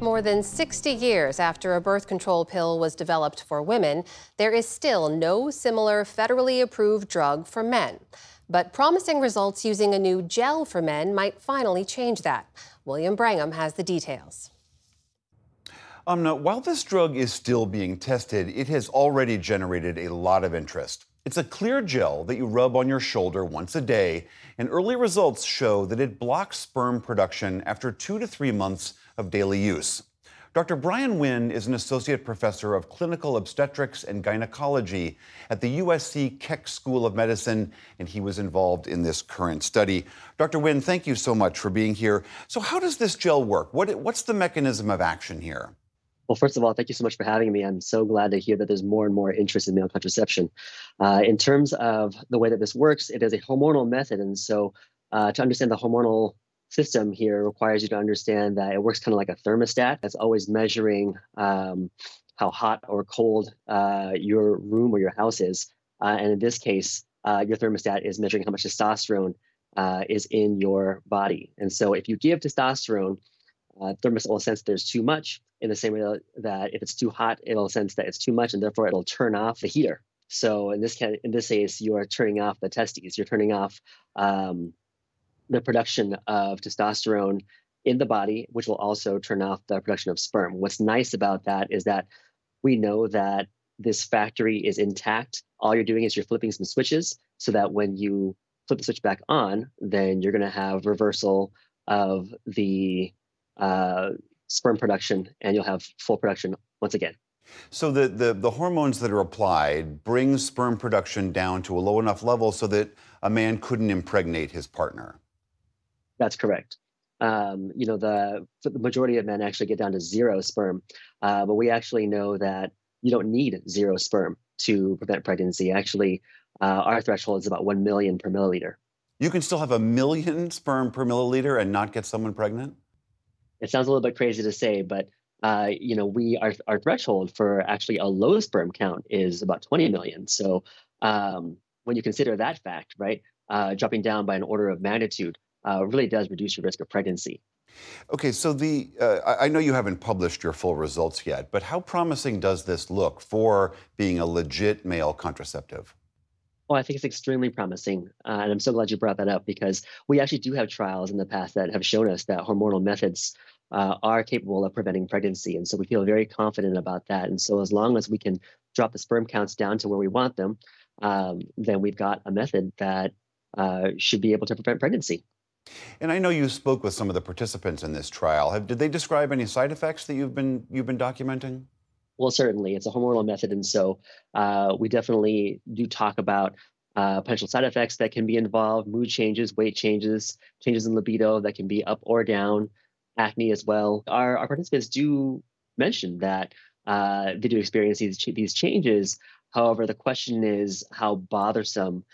More than 60 years after a birth control pill was developed for women, there is still no similar federally approved drug for men. But promising results using a new gel for men might finally change that. William Brangham has the details. Now, while this drug is still being tested, it has already generated a lot of interest. It's a clear gel that you rub on your shoulder once a day, and early results show that it blocks sperm production after 2 to 3 months of daily use. Dr. Brian Wynn is an associate professor of clinical obstetrics and gynecology at the USC Keck School of Medicine, and he was involved in this current study. Dr. Wynn, thank you so much for being here. So how does this gel work? What's the mechanism of action here? Well, first of all, thank you so much for having me. I'm so glad to hear that there's more and more interest in male contraception. In terms of the way that this works, it is a hormonal method. And so to understand the hormonal system here requires you to understand that it works kind of like a thermostat that's always measuring how hot or cold your room or your house is. And in this case, your thermostat is measuring how much testosterone is in your body. And so if you give testosterone, thermostat will sense there's too much, in the same way that if it's too hot, it'll sense that it's too much, and therefore it'll turn off the heater. So in this case, you are turning off the testes. You're turning off the production of testosterone in the body, which will also turn off the production of sperm. What's nice about that is that we know that this factory is intact. All you're doing is you're flipping some switches so that when you flip the switch back on, then you're going to have reversal of the sperm production, and you'll have full production once again. So the hormones that are applied bring sperm production down to a low enough level so that a man couldn't impregnate his partner. That's correct. The majority of men actually get down to 0 sperm, but we actually know that you don't need 0 sperm to prevent pregnancy. Actually, our threshold is about 1 million per milliliter. You can still have 1 million sperm per milliliter and not get someone pregnant? It sounds a little bit crazy to say, but our threshold for actually a low sperm count is about 20 million. So when you consider that fact, right, dropping down by an order of magnitude really does reduce your risk of pregnancy. Okay, so I know you haven't published your full results yet, but how promising does this look for being a legit male contraceptive? Well, I think it's extremely promising. And I'm so glad you brought that up, because we actually do have trials in the past that have shown us that hormonal methods are capable of preventing pregnancy. And so we feel very confident about that. And so as long as we can drop the sperm counts down to where we want them, then we've got a method that should be able to prevent pregnancy. And I know you spoke with some of the participants in this trial. Did they describe any side effects that you've been documenting? Well, certainly. It's a hormonal method. And so we definitely do talk about potential side effects that can be involved: mood changes, weight changes, changes in libido that can be up or down, acne as well. Our participants do mention that they do experience these changes. However, the question is, how bothersome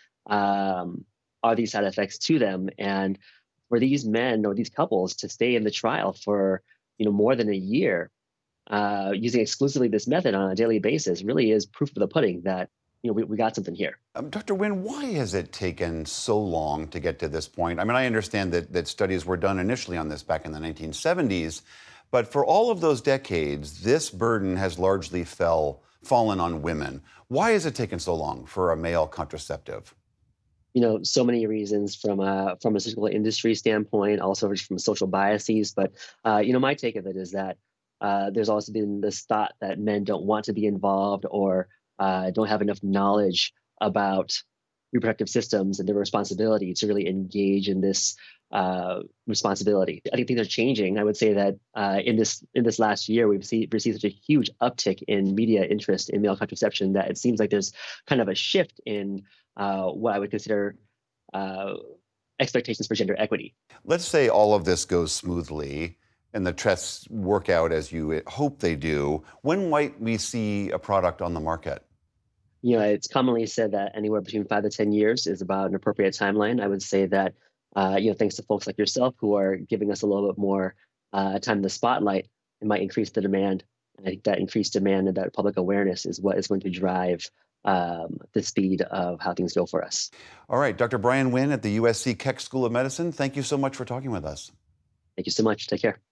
are these side effects to them? And for these men or these couples to stay in the trial for more than a year, using exclusively this method on a daily basis, really is proof of the pudding that we got something here. Dr. Wynn, why has it taken so long to get to this point? I mean, I understand that studies were done initially on this back in the 1970s, but for all of those decades, this burden has largely fallen on women. Why has it taken so long for a male contraceptive? So many reasons from a pharmaceutical industry standpoint, also from social biases. But, my take of it is that there's also been this thought that men don't want to be involved or don't have enough knowledge about reproductive systems and their responsibility to really engage in this responsibility. I think things are changing. I would say that in this last year, we've received such a huge uptick in media interest in male contraception that it seems like there's kind of a shift in what I would consider expectations for gender equity. Let's say all of this goes smoothly and the tests work out as you hope they do. When might we see a product on the market? It's commonly said that anywhere between 5 to 10 years is about an appropriate timeline. I would say that, thanks to folks like yourself who are giving us a little bit more time in the spotlight, it might increase the demand. And I think that increased demand and that public awareness is what is going to drive the speed of how things go for us. All right, Dr. Brian Wynn at the USC Keck School of Medicine, thank you so much for talking with us. Thank you so much. Take care.